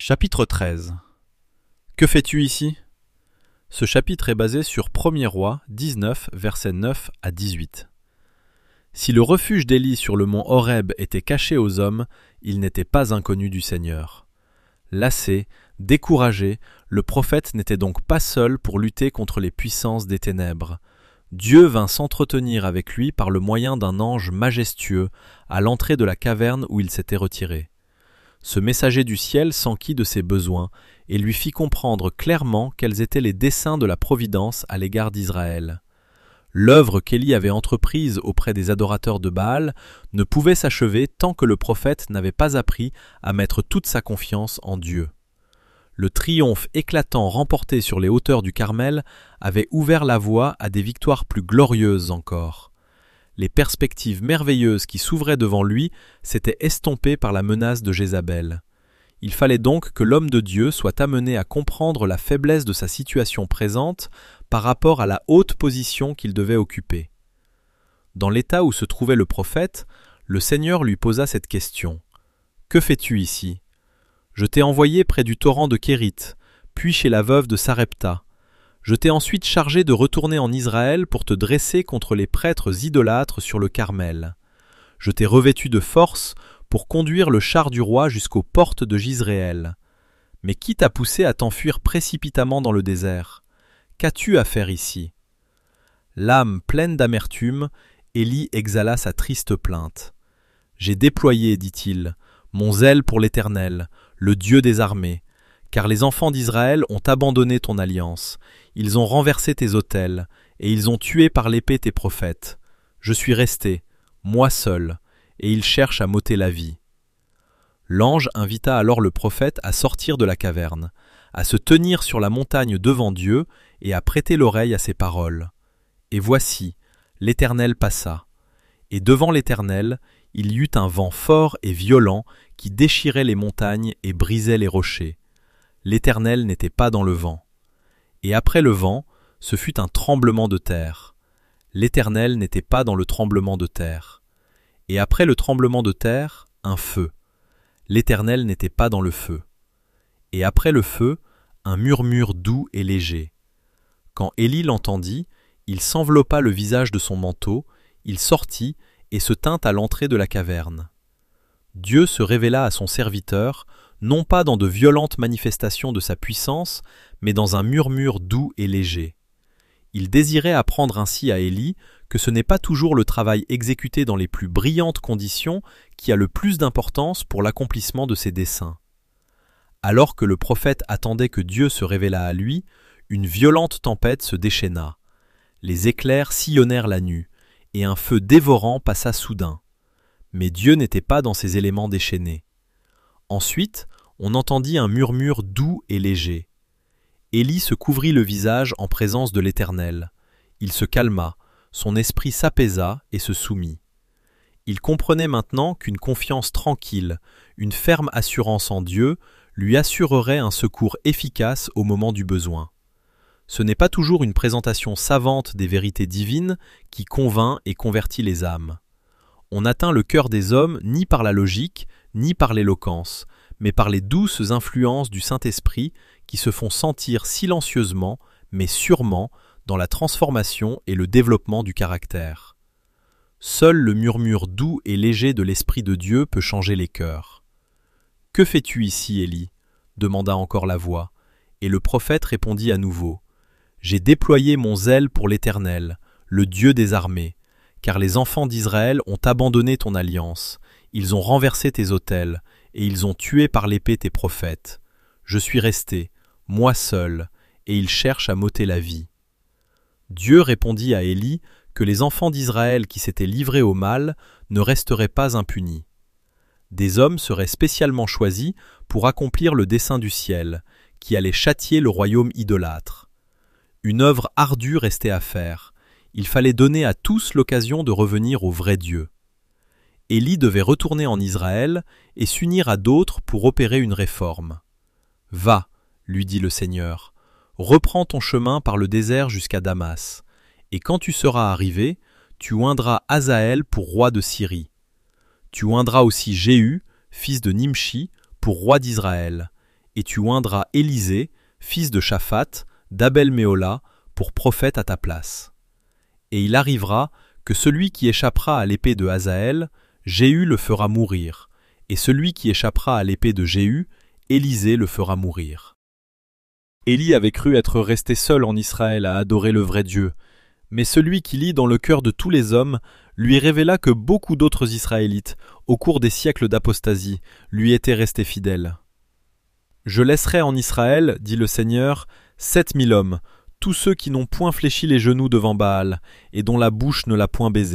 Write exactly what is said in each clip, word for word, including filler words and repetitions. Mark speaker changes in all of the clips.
Speaker 1: Chapitre treize. Que fais-tu ici? Ce chapitre est basé sur premier Rois dix-neuf, versets neuf à dix-huit. Si le refuge d'Élie sur le mont Horeb était caché aux hommes, il n'était pas inconnu du Seigneur. Lassé, découragé, le prophète n'était donc pas seul pour lutter contre les puissances des ténèbres. Dieu vint s'entretenir avec lui par le moyen d'un ange majestueux à l'entrée de la caverne où il s'était retiré. Ce messager du ciel s'enquit de ses besoins et lui fit comprendre clairement quels étaient les desseins de la providence à l'égard d'Israël. L'œuvre qu'Élie avait entreprise auprès des adorateurs de Baal ne pouvait s'achever tant que le prophète n'avait pas appris à mettre toute sa confiance en Dieu. Le triomphe éclatant remporté sur les hauteurs du Carmel avait ouvert la voie à des victoires plus glorieuses encore. Les perspectives merveilleuses qui s'ouvraient devant lui s'étaient estompées par la menace de Jézabel. Il fallait donc que l'homme de Dieu soit amené à comprendre la faiblesse de sa situation présente par rapport à la haute position qu'il devait occuper. Dans l'état où se trouvait le prophète, le Seigneur lui posa cette question. « Que fais-tu ici? Je t'ai envoyé près du torrent de Kérit, puis chez la veuve de Sarepta. Je t'ai ensuite chargé de retourner en Israël pour te dresser contre les prêtres idolâtres sur le Carmel. Je t'ai revêtu de force pour conduire le char du roi jusqu'aux portes de Jizréel. Mais qui t'a poussé à t'enfuir précipitamment dans le désert? Qu'as-tu à faire ici ?» L'âme pleine d'amertume, Élie exhala sa triste plainte. « J'ai déployé, dit-il, mon zèle pour l'Éternel, le Dieu des armées, car les enfants d'Israël ont abandonné ton alliance, ils ont renversé tes autels, et ils ont tué par l'épée tes prophètes. Je suis resté, moi seul, et ils cherchent à m'ôter la vie. » L'ange invita alors le prophète à sortir de la caverne, à se tenir sur la montagne devant Dieu et à prêter l'oreille à ses paroles. Et voici, l'Éternel passa. Et devant l'Éternel, il y eut un vent fort et violent qui déchirait les montagnes et brisait les rochers. L'Éternel n'était pas dans le vent. Et après le vent, ce fut un tremblement de terre. L'Éternel n'était pas dans le tremblement de terre. Et après le tremblement de terre, un feu. L'Éternel n'était pas dans le feu. Et après le feu, un murmure doux et léger. Quand Élie l'entendit, il s'enveloppa le visage de son manteau, il sortit et se tint à l'entrée de la caverne. Dieu se révéla à son serviteur, non pas dans de violentes manifestations de sa puissance, mais dans un murmure doux et léger. Il désirait apprendre ainsi à Élie que ce n'est pas toujours le travail exécuté dans les plus brillantes conditions qui a le plus d'importance pour l'accomplissement de ses desseins. Alors que le prophète attendait que Dieu se révélât à lui, une violente tempête se déchaîna. Les éclairs sillonnèrent la nue, et un feu dévorant passa soudain. Mais Dieu n'était pas dans ces éléments déchaînés. Ensuite, on entendit un murmure doux et léger. Élie se couvrit le visage en présence de l'Éternel. Il se calma, son esprit s'apaisa et se soumit. Il comprenait maintenant qu'une confiance tranquille, une ferme assurance en Dieu, lui assurerait un secours efficace au moment du besoin. Ce n'est pas toujours une présentation savante des vérités divines qui convainc et convertit les âmes. On n'atteint le cœur des hommes ni par la logique, ni par l'éloquence, mais par les douces influences du Saint-Esprit qui se font sentir silencieusement, mais sûrement, dans la transformation et le développement du caractère. Seul le murmure doux et léger de l'Esprit de Dieu peut changer les cœurs. « Que fais-tu ici, Élie » demanda encore la voix, et le prophète répondit à nouveau. « J'ai déployé mon zèle pour l'Éternel, le Dieu des armées, car les enfants d'Israël ont abandonné ton alliance, ils ont renversé tes autels, et ils ont tué par l'épée tes prophètes. Je suis resté, moi seul, et ils cherchent à m'ôter la vie. » Dieu répondit à Élie que les enfants d'Israël qui s'étaient livrés au mal ne resteraient pas impunis. Des hommes seraient spécialement choisis pour accomplir le dessein du ciel, qui allait châtier le royaume idolâtre. Une œuvre ardue restait à faire. Il fallait donner à tous l'occasion de revenir au vrai Dieu. Élie devait retourner en Israël et s'unir à d'autres pour opérer une réforme. « Va, lui dit le Seigneur, reprends ton chemin par le désert jusqu'à Damas, et quand tu seras arrivé, tu oindras Hazaël pour roi de Syrie. Tu oindras aussi Jéhu, fils de Nimshi, pour roi d'Israël, et tu oindras Élisée, fils de Shaphat, d'Abel-Méhola, pour prophète à ta place. Et il arrivera que celui qui échappera à l'épée de Hazaël, Jéhu le fera mourir, et celui qui échappera à l'épée de Jéhu, Élisée le fera mourir. » Élie avait cru être resté seul en Israël à adorer le vrai Dieu, mais celui qui lit dans le cœur de tous les hommes lui révéla que beaucoup d'autres Israélites, au cours des siècles d'apostasie, lui étaient restés fidèles. « Je laisserai en Israël, dit le Seigneur, sept mille hommes, tous ceux qui n'ont point fléchi les genoux devant Baal, et dont la bouche ne l'a point baisé. »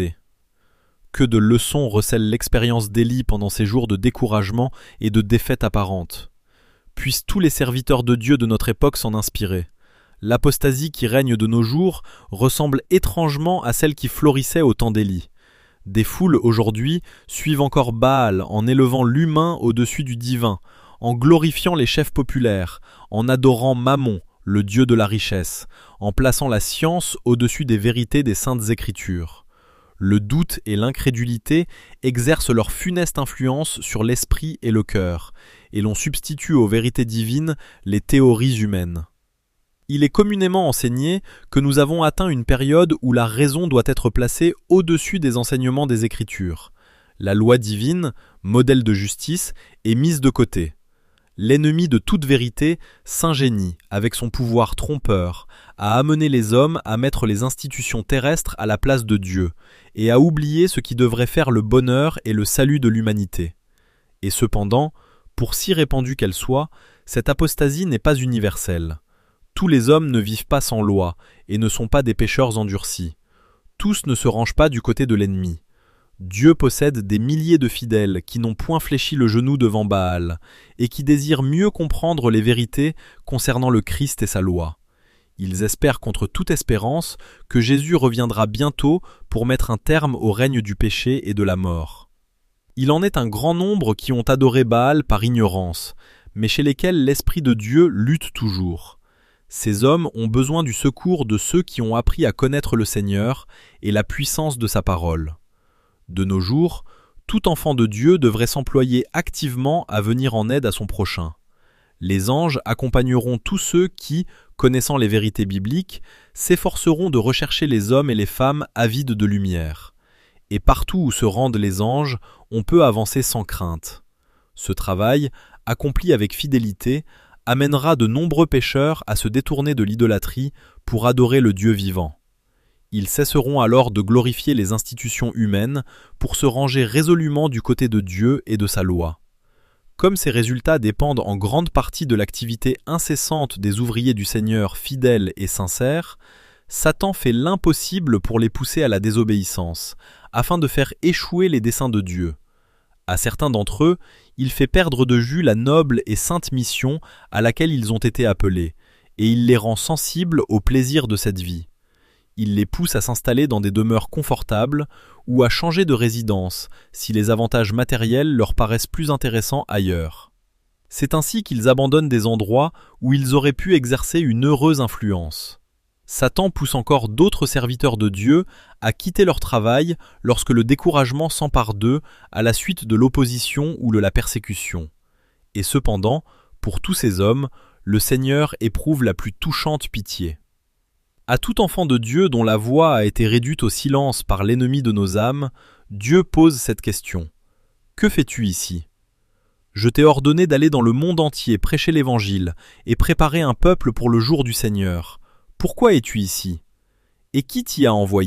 Speaker 1: Que de leçons recèle l'expérience d'Élie pendant ces jours de découragement et de défaite apparente. Puissent tous les serviteurs de Dieu de notre époque s'en inspirer. L'apostasie qui règne de nos jours ressemble étrangement à celle qui florissait au temps d'Élie. Des foules aujourd'hui suivent encore Baal en élevant l'humain au-dessus du divin, en glorifiant les chefs populaires, en adorant Mammon, le dieu de la richesse, en plaçant la science au-dessus des vérités des saintes écritures. Le doute et l'incrédulité exercent leur funeste influence sur l'esprit et le cœur, et l'on substitue aux vérités divines les théories humaines. Il est communément enseigné que nous avons atteint une période où la raison doit être placée au-dessus des enseignements des Écritures. La loi divine, modèle de justice, est mise de côté. L'ennemi de toute vérité s'ingénie, avec son pouvoir trompeur, à amener les hommes à mettre les institutions terrestres à la place de Dieu, et à oublier ce qui devrait faire le bonheur et le salut de l'humanité. Et cependant, pour si répandue qu'elle soit, cette apostasie n'est pas universelle. Tous les hommes ne vivent pas sans loi, et ne sont pas des pécheurs endurcis. Tous ne se rangent pas du côté de l'ennemi. Dieu possède des milliers de fidèles qui n'ont point fléchi le genou devant Baal, et qui désirent mieux comprendre les vérités concernant le Christ et sa loi. Ils espèrent contre toute espérance que Jésus reviendra bientôt pour mettre un terme au règne du péché et de la mort. Il en est un grand nombre qui ont adoré Baal par ignorance, mais chez lesquels l'Esprit de Dieu lutte toujours. Ces hommes ont besoin du secours de ceux qui ont appris à connaître le Seigneur et la puissance de sa parole. De nos jours, tout enfant de Dieu devrait s'employer activement à venir en aide à son prochain. Les anges accompagneront tous ceux qui, connaissant les vérités bibliques, s'efforceront de rechercher les hommes et les femmes avides de lumière. Et partout où se rendent les anges, on peut avancer sans crainte. Ce travail, accompli avec fidélité, amènera de nombreux pécheurs à se détourner de l'idolâtrie pour adorer le Dieu vivant. Ils cesseront alors de glorifier les institutions humaines pour se ranger résolument du côté de Dieu et de sa loi. Comme ces résultats dépendent en grande partie de l'activité incessante des ouvriers du Seigneur fidèles et sincères, Satan fait l'impossible pour les pousser à la désobéissance, afin de faire échouer les desseins de Dieu. À certains d'entre eux, il fait perdre de vue la noble et sainte mission à laquelle ils ont été appelés, et il les rend sensibles au plaisir de cette vie. Il les pousse à s'installer dans des demeures confortables ou à changer de résidence si les avantages matériels leur paraissent plus intéressants ailleurs. C'est ainsi qu'ils abandonnent des endroits où ils auraient pu exercer une heureuse influence. Satan pousse encore d'autres serviteurs de Dieu à quitter leur travail lorsque le découragement s'empare d'eux à la suite de l'opposition ou de la persécution. Et cependant, pour tous ces hommes, le Seigneur éprouve la plus touchante pitié. À tout enfant de Dieu dont la voix a été réduite au silence par l'ennemi de nos âmes, Dieu pose cette question. « Que fais-tu ici ? Je t'ai ordonné d'aller dans le monde entier prêcher l'Évangile et préparer un peuple pour le jour du Seigneur. Pourquoi es-tu ici ? Et qui t'y a envoyé ? »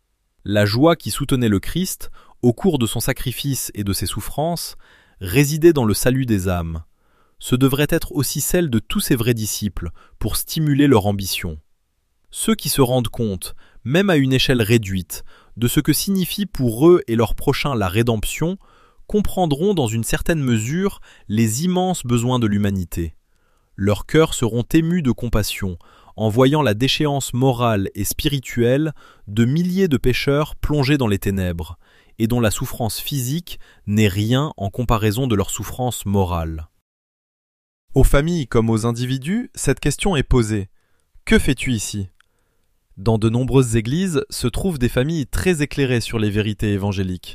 Speaker 1: La joie qui soutenait le Christ, au cours de son sacrifice et de ses souffrances, résidait dans le salut des âmes. Ce devrait être aussi celle de tous ses vrais disciples, pour stimuler leur ambition. Ceux qui se rendent compte, même à une échelle réduite, de ce que signifie pour eux et leurs prochains la rédemption, comprendront dans une certaine mesure les immenses besoins de l'humanité. Leurs cœurs seront émus de compassion, en voyant la déchéance morale et spirituelle de milliers de pécheurs plongés dans les ténèbres, et dont la souffrance physique n'est rien en comparaison de leur souffrance morale. Aux familles comme aux individus, cette question est posée. Que fais-tu ici ? Dans de nombreuses églises se trouvent des familles très éclairées sur les vérités évangéliques.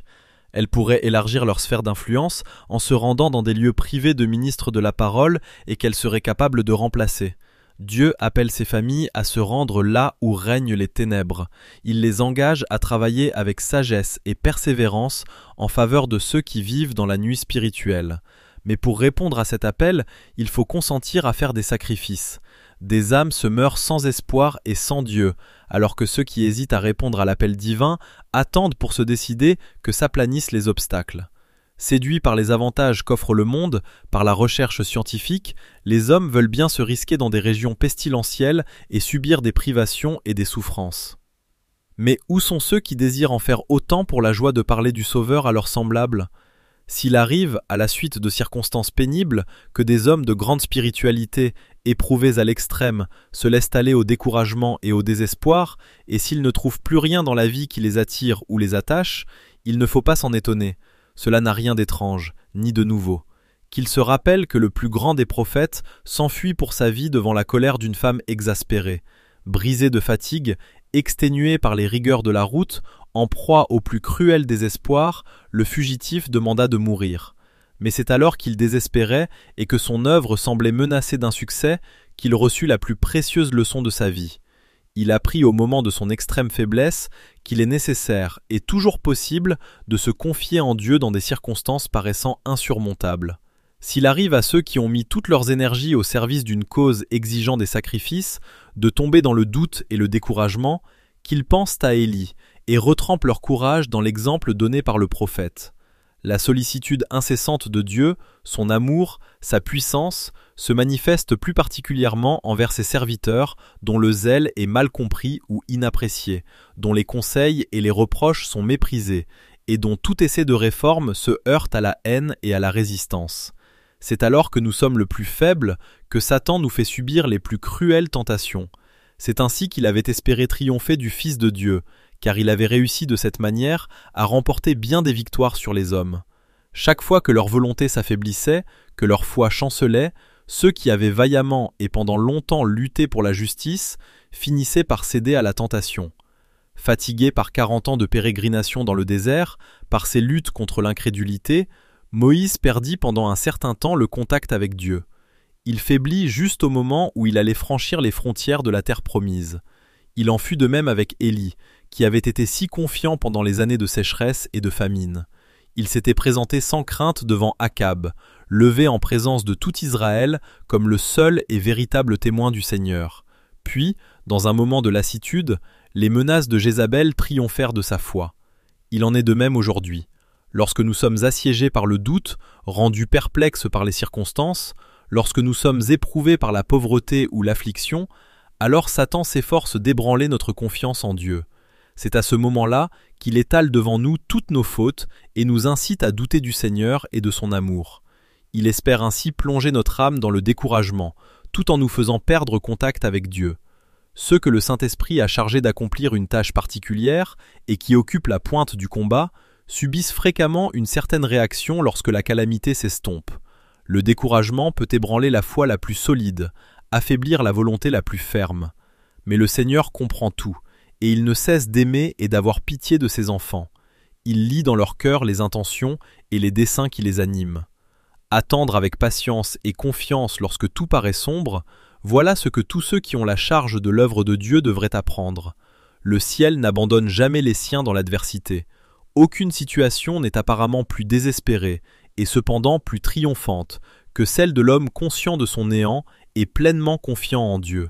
Speaker 1: Elles pourraient élargir leur sphère d'influence en se rendant dans des lieux privés de ministres de la parole et qu'elles seraient capables de remplacer. Dieu appelle ces familles à se rendre là où règnent les ténèbres. Il les engage à travailler avec sagesse et persévérance en faveur de ceux qui vivent dans la nuit spirituelle. Mais pour répondre à cet appel, il faut consentir à faire des sacrifices. Des âmes se meurent sans espoir et sans Dieu, alors que ceux qui hésitent à répondre à l'appel divin attendent pour se décider que s'aplanissent les obstacles. Séduits par les avantages qu'offre le monde, par la recherche scientifique, les hommes veulent bien se risquer dans des régions pestilentielles et subir des privations et des souffrances. Mais où sont ceux qui désirent en faire autant pour la joie de parler du Sauveur à leurs semblables ? S'il arrive, à la suite de circonstances pénibles, que des hommes de grande spiritualité, éprouvés à l'extrême, se laissent aller au découragement et au désespoir, et s'ils ne trouvent plus rien dans la vie qui les attire ou les attache, il ne faut pas s'en étonner. Cela n'a rien d'étrange, ni de nouveau. Qu'ils se rappellent que le plus grand des prophètes s'enfuit pour sa vie devant la colère d'une femme exaspérée. Brisé de fatigue, exténué par les rigueurs de la route, en proie au plus cruel désespoir, le fugitif demanda de mourir. Mais c'est alors qu'il désespérait et que son œuvre semblait menacée d'un succès qu'il reçut la plus précieuse leçon de sa vie. Il apprit au moment de son extrême faiblesse qu'il est nécessaire et toujours possible de se confier en Dieu dans des circonstances paraissant insurmontables. S'il arrive à ceux qui ont mis toutes leurs énergies au service d'une cause exigeant des sacrifices, de tomber dans le doute et le découragement, qu'ils pensent à Élie et retrempent leur courage dans l'exemple donné par le prophète. La sollicitude incessante de Dieu, son amour, sa puissance, se manifestent plus particulièrement envers ses serviteurs dont le zèle est mal compris ou inapprécié, dont les conseils et les reproches sont méprisés, et dont tout essai de réforme se heurte à la haine et à la résistance. C'est alors que nous sommes le plus faibles que Satan nous fait subir les plus cruelles tentations. C'est ainsi qu'il avait espéré triompher du Fils de Dieu, car il avait réussi de cette manière à remporter bien des victoires sur les hommes. Chaque fois que leur volonté s'affaiblissait, que leur foi chancelait, ceux qui avaient vaillamment et pendant longtemps lutté pour la justice finissaient par céder à la tentation. Fatigué par quarante ans de pérégrination dans le désert, par ses luttes contre l'incrédulité, Moïse perdit pendant un certain temps le contact avec Dieu. Il faiblit juste au moment où il allait franchir les frontières de la terre promise. Il en fut de même avec Élie, qui avait été si confiant pendant les années de sécheresse et de famine. Il s'était présenté sans crainte devant Akab, levé en présence de tout Israël comme le seul et véritable témoin du Seigneur. Puis, dans un moment de lassitude, les menaces de Jézabel triomphèrent de sa foi. Il en est de même aujourd'hui. Lorsque nous sommes assiégés par le doute, rendus perplexes par les circonstances, lorsque nous sommes éprouvés par la pauvreté ou l'affliction, alors Satan s'efforce d'ébranler notre confiance en Dieu. C'est à ce moment-là qu'il étale devant nous toutes nos fautes et nous incite à douter du Seigneur et de son amour. Il espère ainsi plonger notre âme dans le découragement, tout en nous faisant perdre contact avec Dieu. Ceux que le Saint-Esprit a chargés d'accomplir une tâche particulière et qui occupent la pointe du combat subissent fréquemment une certaine réaction lorsque la calamité s'estompe. Le découragement peut ébranler la foi la plus solide, affaiblir la volonté la plus ferme. Mais le Seigneur comprend tout, et il ne cesse d'aimer et d'avoir pitié de ses enfants. Il lit dans leur cœur les intentions et les desseins qui les animent. Attendre avec patience et confiance lorsque tout paraît sombre, voilà ce que tous ceux qui ont la charge de l'œuvre de Dieu devraient apprendre. Le ciel n'abandonne jamais les siens dans l'adversité. Aucune situation n'est apparemment plus désespérée, et cependant plus triomphante, que celle de l'homme conscient de son néant et pleinement confiant en Dieu.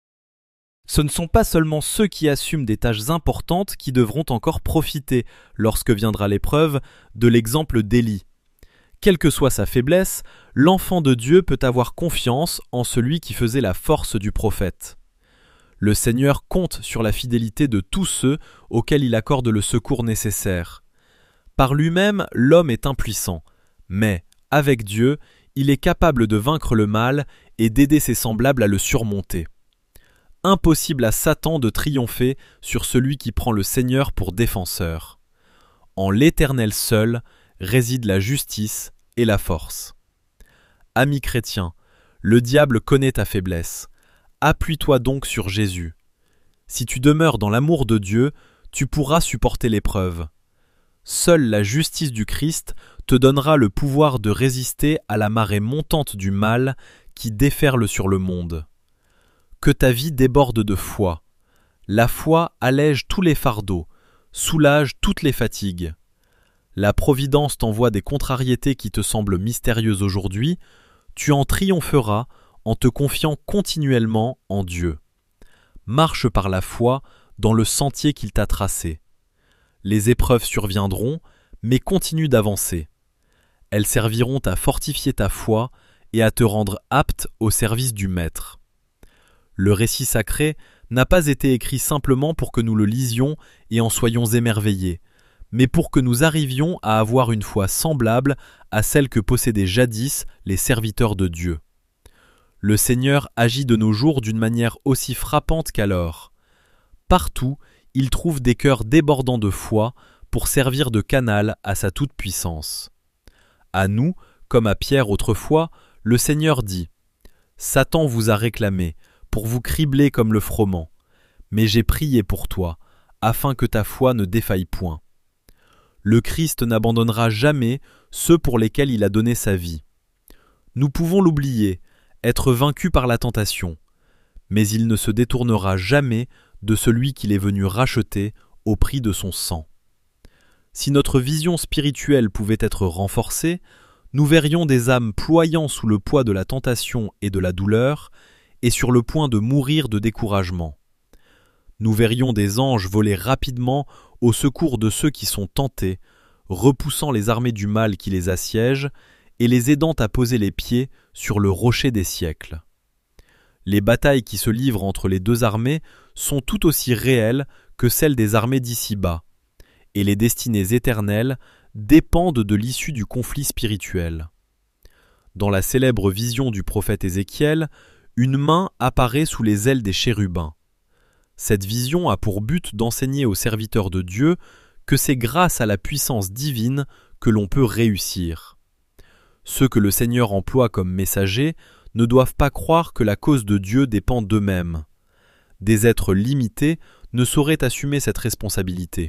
Speaker 1: Ce ne sont pas seulement ceux qui assument des tâches importantes qui devront encore profiter, lorsque viendra l'épreuve, de l'exemple d'Élie. Quelle que soit sa faiblesse, l'enfant de Dieu peut avoir confiance en celui qui faisait la force du prophète. Le Seigneur compte sur la fidélité de tous ceux auxquels il accorde le secours nécessaire. Par lui-même, l'homme est impuissant, mais, avec Dieu, il est capable de vaincre le mal et d'aider ses semblables à le surmonter. Impossible à Satan de triompher sur celui qui prend le Seigneur pour défenseur. En l'Éternel seul réside la justice et la force. Ami chrétien, le diable connaît ta faiblesse. Appuie-toi donc sur Jésus. Si tu demeures dans l'amour de Dieu, tu pourras supporter l'épreuve. Seule la justice du Christ te donnera le pouvoir de résister à la marée montante du mal qui déferle sur le monde. Que ta vie déborde de foi. La foi allège tous les fardeaux, soulage toutes les fatigues. La Providence t'envoie des contrariétés qui te semblent mystérieuses aujourd'hui, tu en triompheras en te confiant continuellement en Dieu. Marche par la foi dans le sentier qu'il t'a tracé. Les épreuves surviendront, mais continue d'avancer. Elles serviront à fortifier ta foi et à te rendre apte au service du Maître. Le récit sacré n'a pas été écrit simplement pour que nous le lisions et en soyons émerveillés, mais pour que nous arrivions à avoir une foi semblable à celle que possédaient jadis les serviteurs de Dieu. Le Seigneur agit de nos jours d'une manière aussi frappante qu'alors. Partout, il trouve des cœurs débordants de foi pour servir de canal à sa toute-puissance. À nous, comme à Pierre autrefois, le Seigneur dit « Satan vous a réclamé, pour vous cribler comme le froment, mais j'ai prié pour toi, afin que ta foi ne défaille point. » Le Christ n'abandonnera jamais ceux pour lesquels il a donné sa vie. Nous pouvons l'oublier, être vaincus par la tentation, mais il ne se détournera jamais de celui qu'il est venu racheter au prix de son sang. Si notre vision spirituelle pouvait être renforcée, nous verrions des âmes ployant sous le poids de la tentation et de la douleur, et sur le point de mourir de découragement. Nous verrions des anges voler rapidement au secours de ceux qui sont tentés, repoussant les armées du mal qui les assiègent et les aidant à poser les pieds sur le rocher des siècles. Les batailles qui se livrent entre les deux armées sont tout aussi réelles que celles des armées d'ici-bas, et les destinées éternelles dépendent de l'issue du conflit spirituel. Dans la célèbre vision du prophète Ézéchiel, une main apparaît sous les ailes des chérubins. Cette vision a pour but d'enseigner aux serviteurs de Dieu que c'est grâce à la puissance divine que l'on peut réussir. Ceux que le Seigneur emploie comme messagers ne doivent pas croire que la cause de Dieu dépend d'eux-mêmes. Des êtres limités ne sauraient assumer cette responsabilité.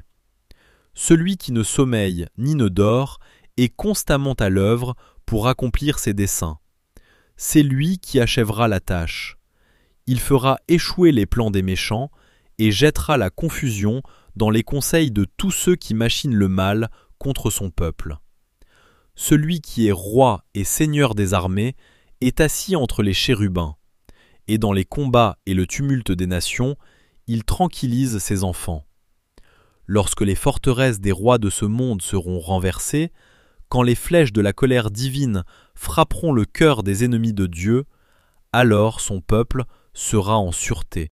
Speaker 1: Celui qui ne sommeille ni ne dort est constamment à l'œuvre pour accomplir ses desseins. C'est lui qui achèvera la tâche. Il fera échouer les plans des méchants et jettera la confusion dans les conseils de tous ceux qui machinent le mal contre son peuple. Celui qui est roi et seigneur des armées est assis entre les chérubins, et dans les combats et le tumulte des nations, il tranquillise ses enfants. Lorsque les forteresses des rois de ce monde seront renversées, quand les flèches de la colère divine frapperont le cœur des ennemis de Dieu, alors son peuple sera en sûreté.